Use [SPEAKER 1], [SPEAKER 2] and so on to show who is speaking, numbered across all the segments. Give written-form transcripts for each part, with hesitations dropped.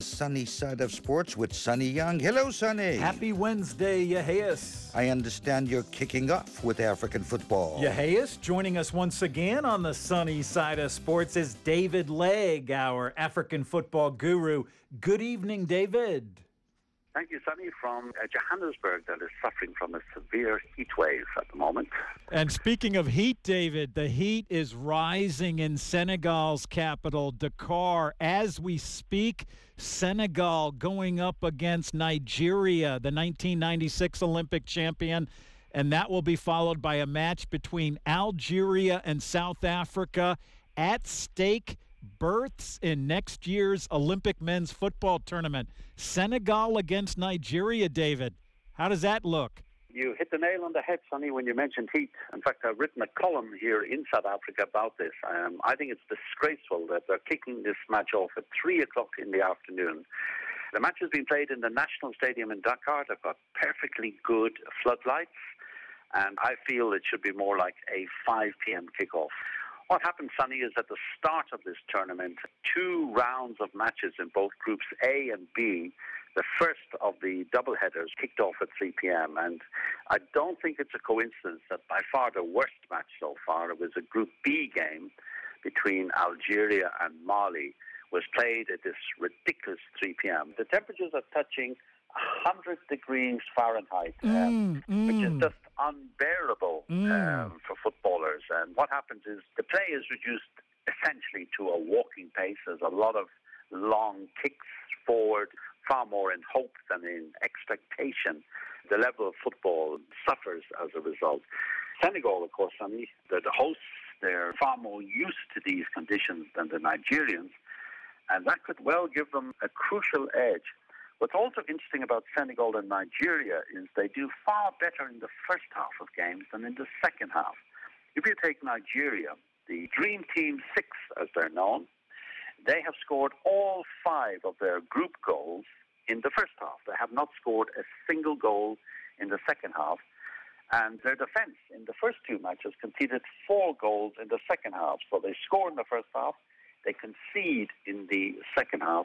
[SPEAKER 1] Sunny Side of Sports with Sonny Young. Hello, Sonny.
[SPEAKER 2] Happy Wednesday, Yaheas.
[SPEAKER 1] I understand you're kicking off with African football.
[SPEAKER 2] Yaheas, joining us once again on the Sunny Side of Sports is David Legg, our African football guru. Good evening, David.
[SPEAKER 3] Thank you, Sonny, from Johannesburg that is suffering from a severe heat wave at the moment.
[SPEAKER 2] And speaking of heat, David, the heat is rising in Senegal's capital, Dakar. As we speak, Senegal going up against Nigeria, the 1996 Olympic champion, and that will be followed by a match between Algeria and South Africa. At stake, berths in next year's Olympic men's football tournament. Senegal against Nigeria, David. How does that look?
[SPEAKER 3] You hit the nail on the head, Sonny, when you mentioned heat. In fact, I've written a column here in South Africa about this. I think it's disgraceful that they're kicking this match off at 3 o'clock in the afternoon. The match has been played in the National Stadium in Dakar. They've got perfectly good floodlights, and I feel it should be more like a 5 p.m. kickoff. What happened, Sonny, is at the start of this tournament, 2 rounds of matches in both groups A and B, the first of the doubleheaders kicked off at 3 p.m. And I don't think it's a coincidence that by far the worst match so far, it was a Group B game between Algeria and Mali, was played at this ridiculous 3 p.m. The temperatures are touching 100 degrees Fahrenheit, which is just unbearable for footballers. And what happens is the play is reduced essentially to a walking pace. There's a lot of long kicks forward, far more in hope than in expectation. The level of football suffers as a result. Senegal, of course, Sonny, they're the hosts. They're far more used to these conditions than the Nigerians, and that could well give them a crucial edge. What's also interesting about Senegal and Nigeria is they do far better in the first half of games than in the second half. If you take Nigeria, the Dream Team 6, as they're known, they have scored all 5 of their group goals in the first half. They have not scored a single goal in the second half. And their defense in the first 2 matches conceded 4 goals in the second half. So they score in the first half, they concede in the second half.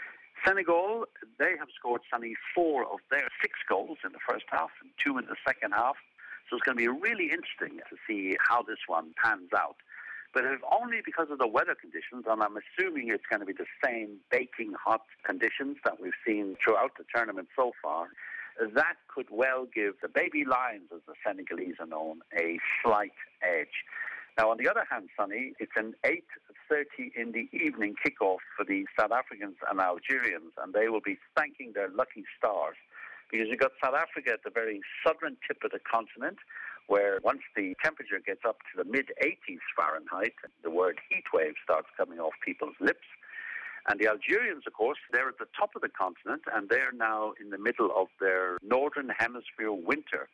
[SPEAKER 3] Senegal, they have scored, Sonny, 4 of their 6 goals in the first half and 2 in the second half. So it's going to be really interesting to see how this one pans out. But if only because of the weather conditions, and I'm assuming it's going to be the same baking hot conditions that we've seen throughout the tournament so far, that could well give the Baby Lions, as the Senegalese are known, a slight edge. Now, on the other hand, Sonny, it's an 8:30 in the evening kickoff for the South Africans and Algerians, and they will be thanking their lucky stars because you've got South Africa at the very southern tip of the continent, where once the temperature gets up to the mid-80s Fahrenheit, the word heat wave starts coming off people's lips. And the Algerians, of course, they're at the top of the continent, and they're now in the middle of their northern hemisphere winter.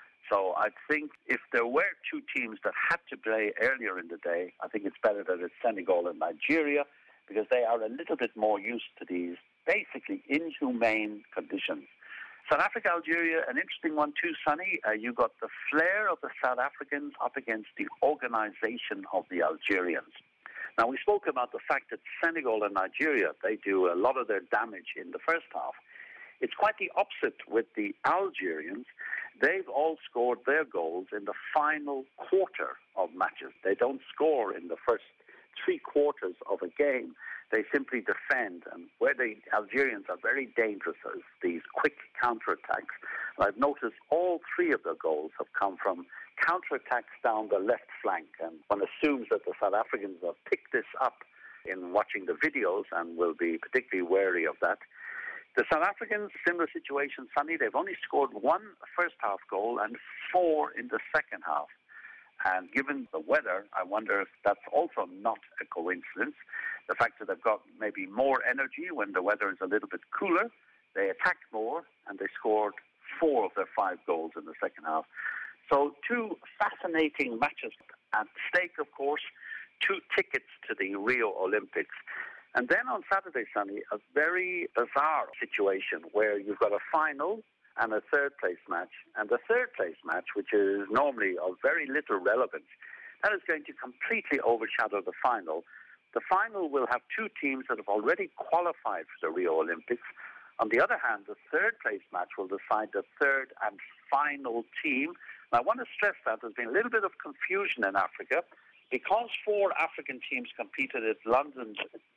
[SPEAKER 3] So I think if there were 2 teams that had to play earlier in the day, I think it's better that it's Senegal and Nigeria because they are a little bit more used to these basically inhumane conditions. South Africa, Algeria, an interesting one too, Sonny. You got the flair of the South Africans up against the organization of the Algerians. Now, we spoke about the fact that Senegal and Nigeria, they do a lot of their damage in the first half. It's quite the opposite with the Algerians. They've all scored their goals in the final quarter of matches. They don't score in the first 3 quarters of a game. They simply defend. And where the Algerians are very dangerous is these quick counterattacks. I've noticed all 3 of their goals have come from counterattacks down the left flank. And one assumes that the South Africans have picked this up in watching the videos and will be particularly wary of that. The South Africans, similar situation, Sonny. They've only scored 1 first-half goal and 4 in the second half. And given the weather, I wonder if that's also not a coincidence. The fact that they've got maybe more energy when the weather is a little bit cooler, they attack more, and they scored 4 of their 5 goals in the second half. So 2 fascinating matches at stake, of course, 2 tickets to the Rio Olympics. And then on Saturday, Sonny, a very bizarre situation where you've got a final and a third-place match. And the third-place match, which is normally of very little relevance, that is going to completely overshadow the final. The final will have two teams that have already qualified for the Rio Olympics. On the other hand, the third place match will decide the third and final team. And I want to stress that there's been a little bit of confusion in Africa. Because 4 African teams competed at London's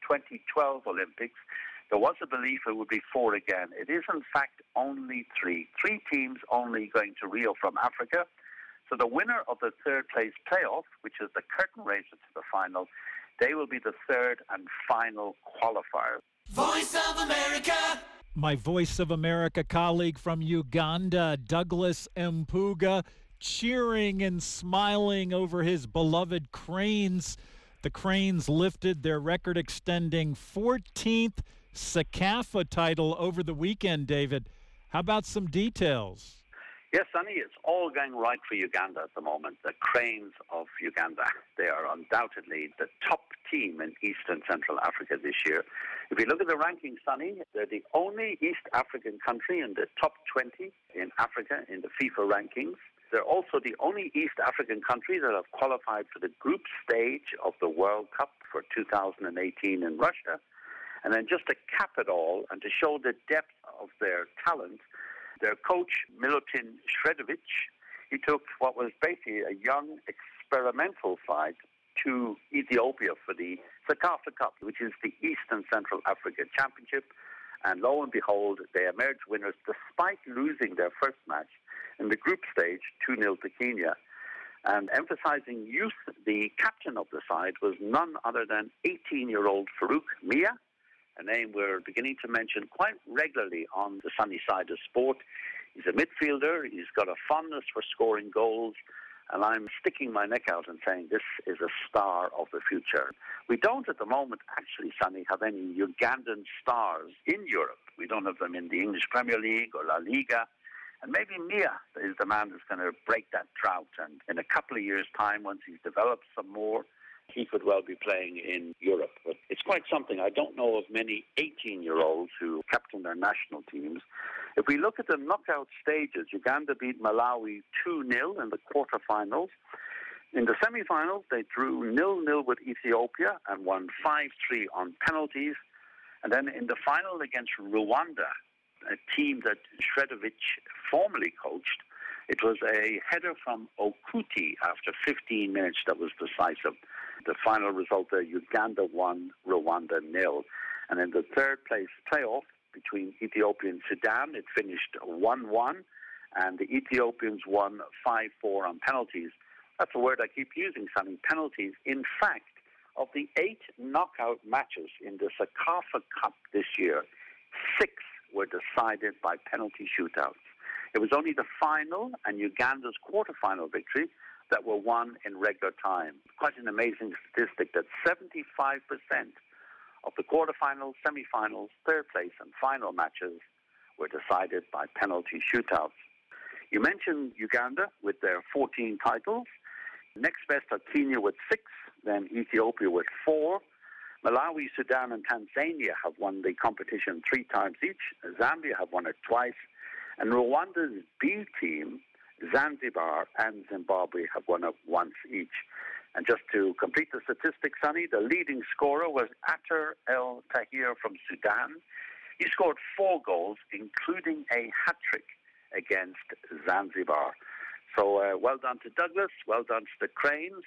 [SPEAKER 3] 2012 Olympics, there was a belief it would be 4 again. It is, in fact, only 3. 3 teams only going to Rio from Africa. So the winner of the third place playoff, which is the curtain raiser to the final, they will be the third and final qualifier.
[SPEAKER 4] Voice of America.
[SPEAKER 2] My Voice of America colleague from Uganda, Douglas Mpuga, cheering and smiling over his beloved Cranes. The Cranes lifted their record-extending 14th CECAFA title over the weekend, David. How about some details?
[SPEAKER 3] Yes, Sonny, it's all going right for Uganda at the moment. The Cranes of Uganda, they are undoubtedly the top team in Eastern Central Africa this year. If you look at the rankings, Sonny, they're the only East African country in the top 20 in Africa in the FIFA rankings. They're also the only East African country that have qualified for the group stage of the World Cup for 2018 in Russia. And then just to cap it all and to show the depth of their talent, their coach, Milutin Sredovic, he took what was basically a young experimental side to Ethiopia for the CECAFA Cup, which is the Eastern Central Africa Championship. And lo and behold, they emerged winners despite losing their first match in the group stage, 2-0 to Kenya. And emphasizing youth, the captain of the side was none other than 18-year-old Farouk Mia, a name we're beginning to mention quite regularly on the sunny side of sport. He's a midfielder. He's got a fondness for scoring goals. And I'm sticking my neck out and saying this is a star of the future. We don't at the moment actually, Sonny, have any Ugandan stars in Europe. We don't have them in the English Premier League or La Liga. And maybe Mia is the man that's going to break that drought. And in a couple of years' time, once he's developed some more, he could well be playing in Europe. But it's quite something. I don't know of many 18-year-olds who captain their national teams. If we look at the knockout stages, Uganda beat Malawi 2-0 in the quarterfinals. In the semifinals, they drew 0-0 with Ethiopia and won 5-3 on penalties. And then in the final against Rwanda, a team that Sredovic formerly coached, it was a header from Okuti after 15 minutes that was decisive. The final result there, Uganda 1, Rwanda 0. And in the third place playoff between Ethiopia and Sudan, it finished 1-1, and the Ethiopians won 5-4 on penalties. That's a word I keep using, Sonny, penalties. In fact, of the 8 knockout matches in the CECAFA Cup this year, 6 were decided by penalty shootouts. It was only the final and Uganda's quarterfinal victory that were won in regular time. Quite an amazing statistic that 75% of the quarterfinals, semifinals, third place and final matches were decided by penalty shootouts. You mentioned Uganda with their 14 titles. Next best are Kenya with 6, then Ethiopia with 4. Malawi, Sudan and Tanzania have won the competition 3 times each. Zambia have won it twice. And Rwanda's B team, Zanzibar and Zimbabwe, have won it once each. And just to complete the statistics, Sonny, the leading scorer was Atter El Tahir from Sudan. He scored 4 goals, including a hat-trick against Zanzibar. So well done to Douglas, well done to the Cranes.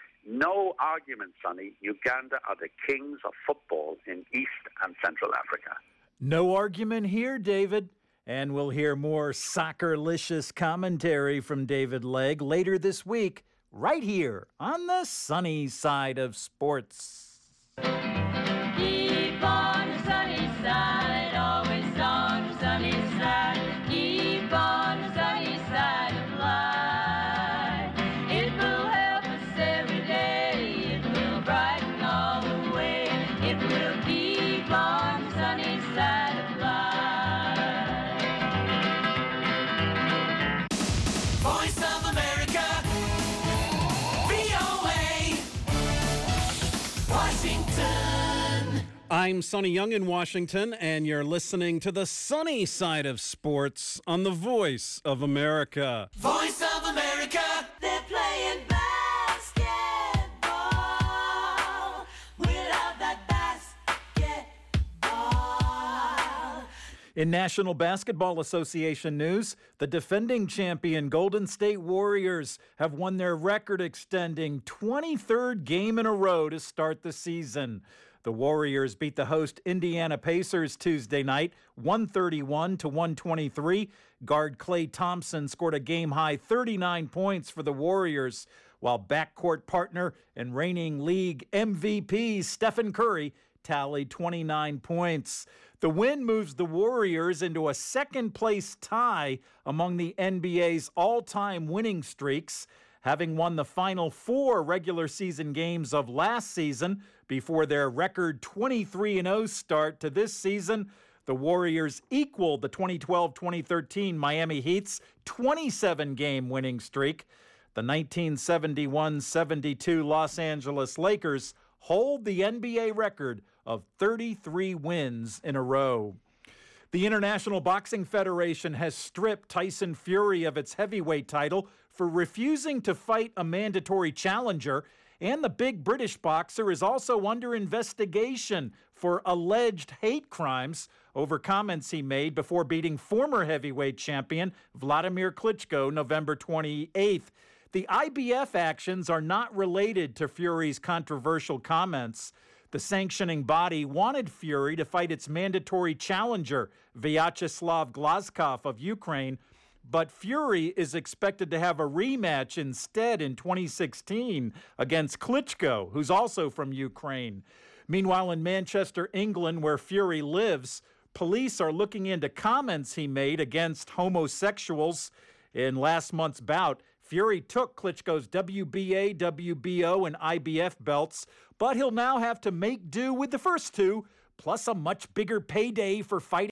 [SPEAKER 3] No argument, Sonny. Uganda are the kings of football in East and Central Africa.
[SPEAKER 2] No argument here, David. And we'll hear more soccer-licious commentary from David Legg later this week, right here on the sunny side of sports.
[SPEAKER 5] Keep on the sunny side, always on the sunny side. Keep on the sunny side of life. It will help us every day. It will brighten all the way. It will keep on the sunny side of life.
[SPEAKER 4] Voice of America. VOA. Washington.
[SPEAKER 6] I'm Sonny Young in Washington, and you're listening to the sunny side of sports on the Voice of America.
[SPEAKER 4] Voice of America.
[SPEAKER 5] They're playing basketball without
[SPEAKER 2] In National Basketball Association news, the defending champion Golden State Warriors have won their record-extending 23rd game in a row to start the season. The Warriors beat the host Indiana Pacers Tuesday night, 131-123. Guard Klay Thompson scored a game-high 39 points for the Warriors, while backcourt partner and reigning league MVP Stephen Curry tallied 29 points. The win moves the Warriors into a second-place tie among the NBA's all-time winning streaks, having won the final 4 regular season games of last season before their record 23-0 start to this season. The Warriors equaled the 2012-2013 Miami Heat's 27-game winning streak. The 1971-72 Los Angeles Lakers hold the NBA record of 33 wins in a row. The International Boxing Federation has stripped Tyson Fury of its heavyweight title for refusing to fight a mandatory challenger, and the big British boxer is also under investigation for alleged hate crimes over comments he made before beating former heavyweight champion Vladimir Klitschko November 28th. The IBF actions are not related to Fury's controversial comments. The sanctioning body wanted Fury to fight its mandatory challenger, Vyacheslav Glazkov of Ukraine, but Fury is expected to have a rematch instead in 2016 against Klitschko, who's also from Ukraine. Meanwhile, in Manchester, England, where Fury lives, police are looking into comments he made against homosexuals. In last month's bout, Fury took Klitschko's WBA, WBO, and IBF belts, but he'll now have to make do with the first two, plus a much bigger payday for fighting